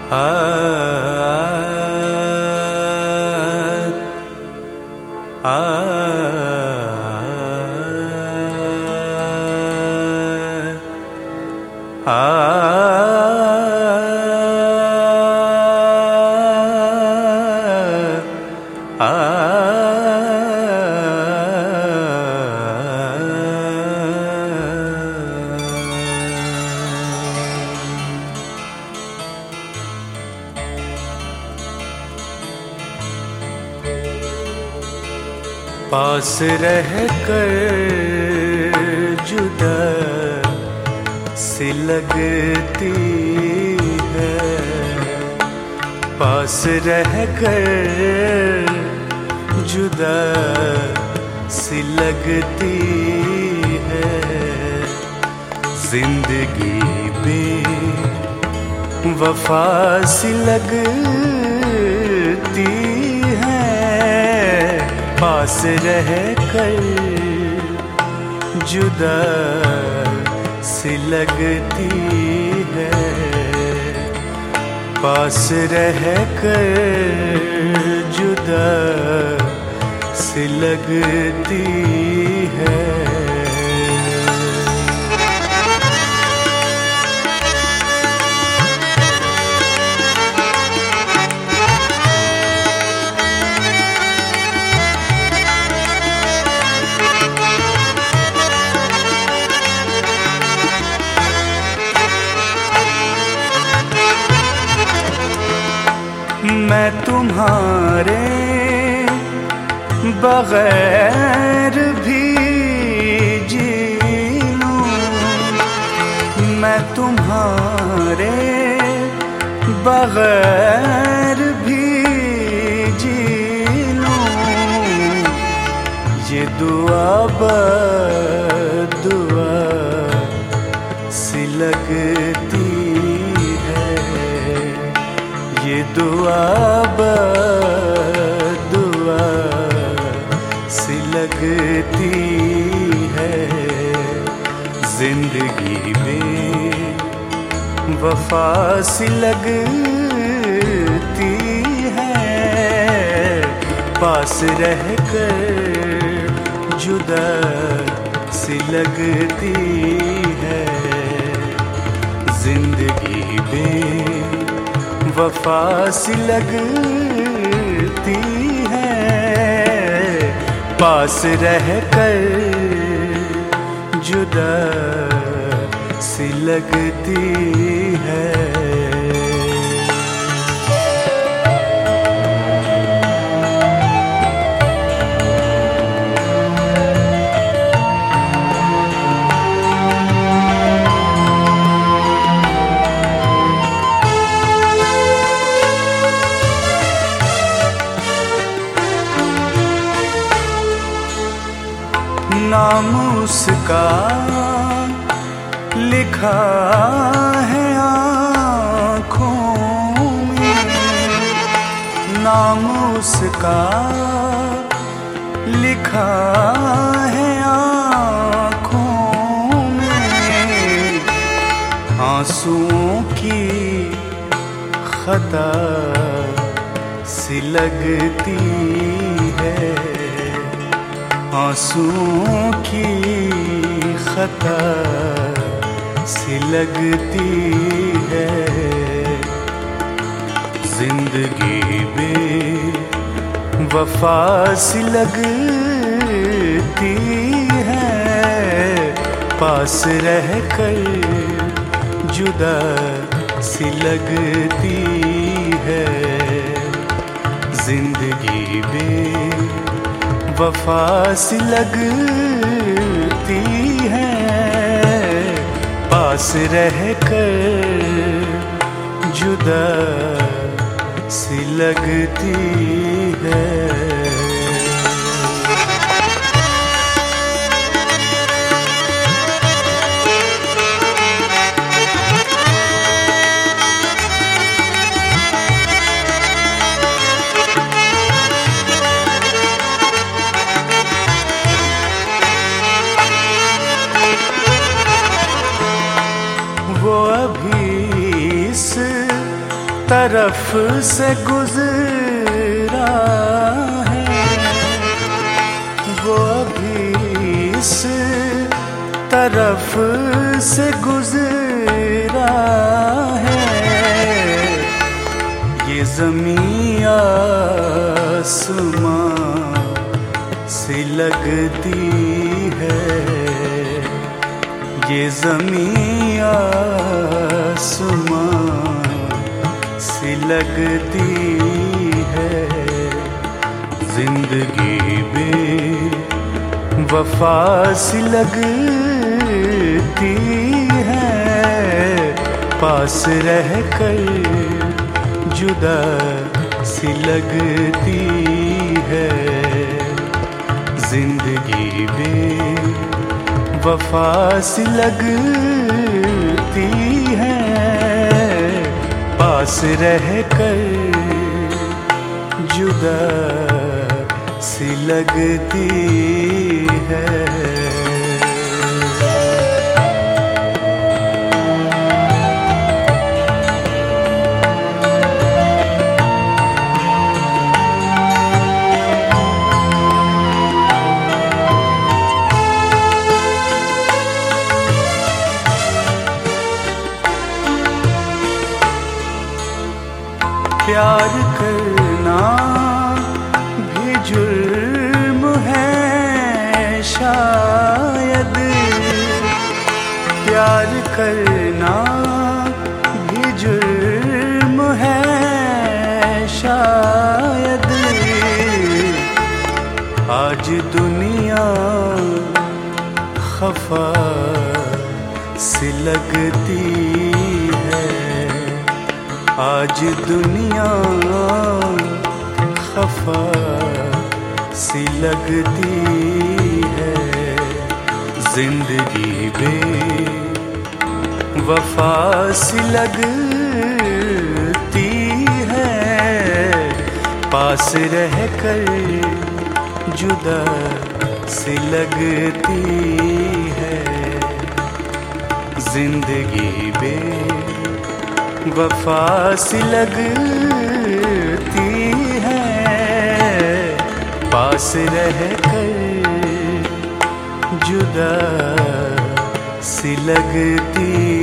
आ पास रह कर जुदा सी लगती है, पास रह कर जुदा सी लगती है। जिंदगी बेवफा सी लगती है, पास रह कर जुदा सी लगती है, पास रह कर जुदा सी लगती है। मैं तुम्हारे बगैर भी जी लूं, मैं तुम्हारे बगैर भी जी लूं। ये दुआ बदुआ सी लगती है, ये दुआ बदुआ सी लगती है। जिंदगी में वफा सी लगती है, पास रह कर जुदा सी लगती है। जिंदगी में वफा सी लगती है, पास रह कर जुदा सी लगती है। नाम उसका लिखा है आँखों में, नाम उसका लिखा है आँखों में। आंसुओं की खता सी लगती है, आंसुओं की खता सी लगती है। जिंदगी बेवफा सी लगती है, पास रह कर जुदा सी लगती है। जिंदगी बेवफा सी लगती है, पास रह कर जुदा सी लगती है। वो अभी इस तरफ से गुजरा है, वो अभी इस तरफ से गुजरा है। ये ज़मीं आसमां सी लगती है, ये ज़मीं आसमां सी लगती है। जिंदगी बेवफा सी लगती है, पास रह कर जुदा सी लगती है। जिंदगी बेवफा सी लगती है, पास रह कर जुदा सी लगती है। प्यार करना भी जुर्म है शायद, प्यार करना भी जुर्म है शायद। आज दुनिया खफा सी लगती है, आज दुनिया खफा सी लगती है। जिंदगी बेवफा सी लगती है, पास रह कर जुदा सी लगती है। जिंदगी बेवफा सी लगती है, पास रह कर जुदा सी लगती